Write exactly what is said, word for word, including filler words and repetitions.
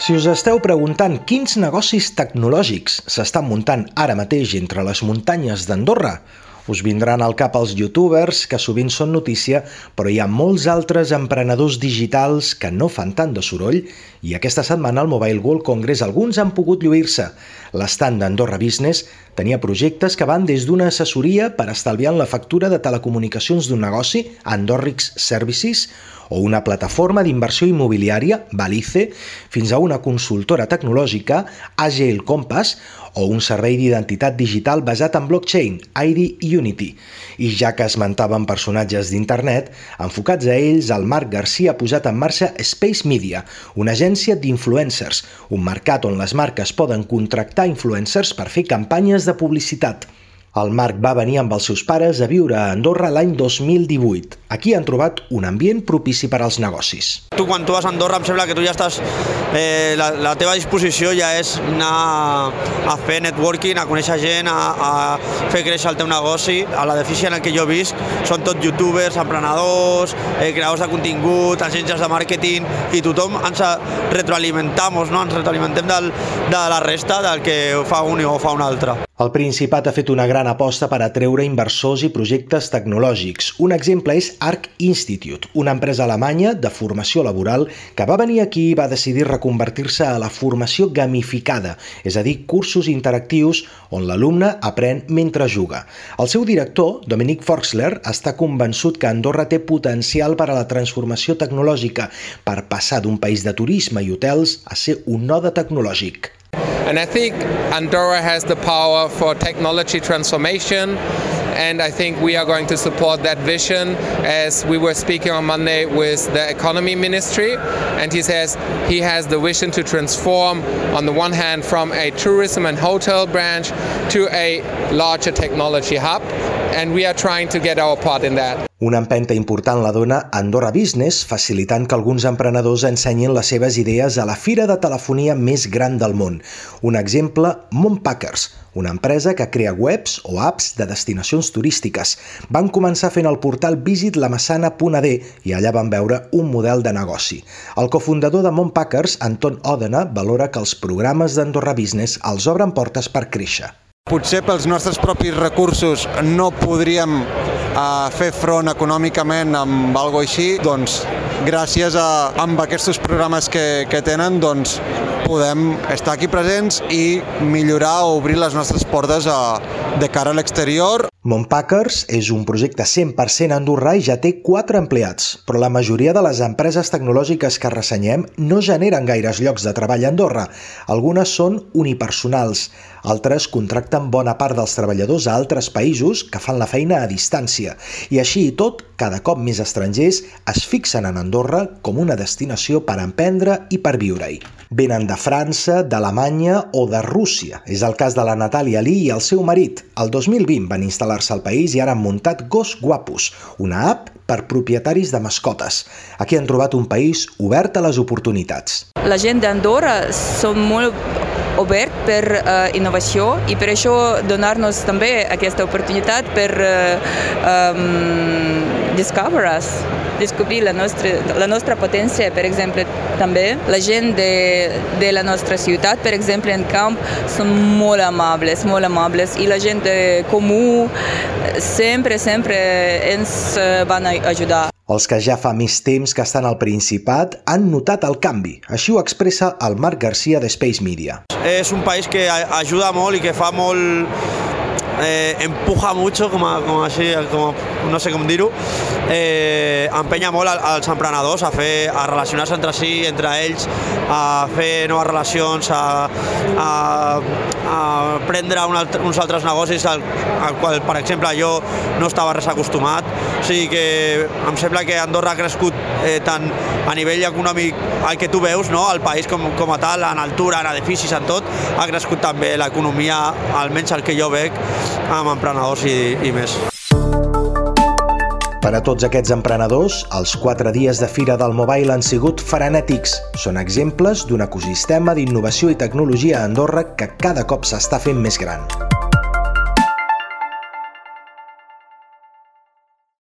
Si us esteu preguntant quins negocis tecnològics s'estan muntant ara mateix entre les muntanyes d'Andorra, us vindran al cap els youtubers, que sovint són notícia, però hi ha molts altres emprenedors digitals que no fan tant de soroll i aquesta setmana al Mobile World Congress alguns han pogut lluir-se. L'estand d'Andorra Business tenia projectes que van des d'una assessoria per estalviar en la factura de telecomunicacions d'un negoci, Andorrix Services, o una plataforma d'inversió immobiliària, Balice, fins a una consultora tecnològica, Agile Compass, o un servei d'identitat digital basat en blockchain, I D Unity. I ja que esmentaven personatges d'internet, enfocats a ells, el Marc Garcia ha posat en marxa Space Media, una agència d'influencers, un mercat on les marques poden contractar influencers per fer campanyes de publicitat. El Marc va venir amb els seus pares a viure a Andorra l'any dos mil divuit. Aquí han trobat un ambient propici per als negocis. Tu, quan tu vas a Andorra, em sembla que tu ja estàs... Eh, la, la teva disposició ja és anar a fer networking, a conèixer gent, a, a fer créixer el teu negoci. A l'edifici en el que jo visc són tot youtubers, emprenedors, eh, creadors de contingut, agències de màrqueting, i tothom ens retroalimentamos, no? Ens retroalimentem del, de la resta del que fa un i ho fa un altre. El Principat ha fet una gran aposta per atreure inversors i projectes tecnològics. Un exemple és Arc Institute, una empresa alemanya de formació laboral que va venir aquí i va decidir reconvertir-se a la formació gamificada, és a dir, cursos interactius on l'alumne aprèn mentre juga. El seu director, Dominic Forxler, està convençut que Andorra té potencial per a la transformació tecnològica, per passar d'un país de turisme i hotels a ser un node tecnològic. And I think Andorra has the power for technology transformation, and I think we are going to support that vision. As we were speaking on Monday with the economy ministry, and he says he has the vision to transform, on the one hand, from a tourism and hotel branch to a larger technology hub, and we are trying to get our part in that. Una empenta important la dona Andorra Business, facilitant que alguns emprenedors ensenyin les seves idees a la fira de telefonia més gran del món. Un exemple, Montpackers, una empresa que crea webs o apps de destinacions turístiques. Van començar fent el portal visit la massana punt a d i allà van veure un model de negoci. El cofundador de Montpackers, Anton Odena, valora que els programes d'Andorra Business els obren portes per créixer. Potser pels nostres propis recursos no podríem uh, fer front econòmicament amb alguna cosa així, doncs gràcies a amb aquests programes que, que tenen doncs podem estar aquí presents i millorar o obrir les nostres portes a, de cara a l'exterior. Montpackers és un projecte cent per cent andorrà i ja té quatre empleats, però la majoria de les empreses tecnològiques que ressenyem no generen gaires llocs de treball a Andorra. Algunes són unipersonals, altres contracten bona part dels treballadors a altres països que fan la feina a distància. I així i tot, cada cop més estrangers es fixen en Andorra com una destinació per emprendre i per viure-hi. Venen de França, d'Alemanya o de Rússia. És el cas de la Natàlia Lee i el seu marit. El dos mil vint van instal·lar-se al país i ara han muntat Gos Guapos, una app per propietaris de mascotes. Aquí han trobat un país obert a les oportunitats. La gent d'Andorra són molt obert per uh, innovació i per això donar-nos també aquesta oportunitat per uh, um, discover us, descobrir la nostra, la nostra potència, per exemple, també. La gent de, de la nostra ciutat, per exemple, en camp, són molt amables, molt amables, i la gent comú sempre, sempre ens van ajudar. Els que ja fa més temps que estan al Principat han notat el canvi. Així ho expressa el Marc Garcia de Space Media. És un país que ajuda molt i que fa molt... Eh, empuja mucho, com a, com així, com a, no sé com dir-ho, eh, empenya molt als emprenedors a, fer, a relacionar-se entre si, entre ells, a fer noves relacions, a, a, a prendre un altre, uns altres negocis al, al qual, per exemple, jo no estava res acostumat. O sigui que em sembla que Andorra ha crescut eh, tant a nivell econòmic, el que tu veus, no? El país com, com a tal, en altura, en edificis, en tot, ha crescut també l'economia, almenys el que jo veig, amb emprenedors i, i més. Per a tots aquests emprenedors, els quatre dies de Fira del Mobile han sigut frenètics. Són exemples d'un ecosistema d'innovació i tecnologia a Andorra que cada cop s'està fent més gran.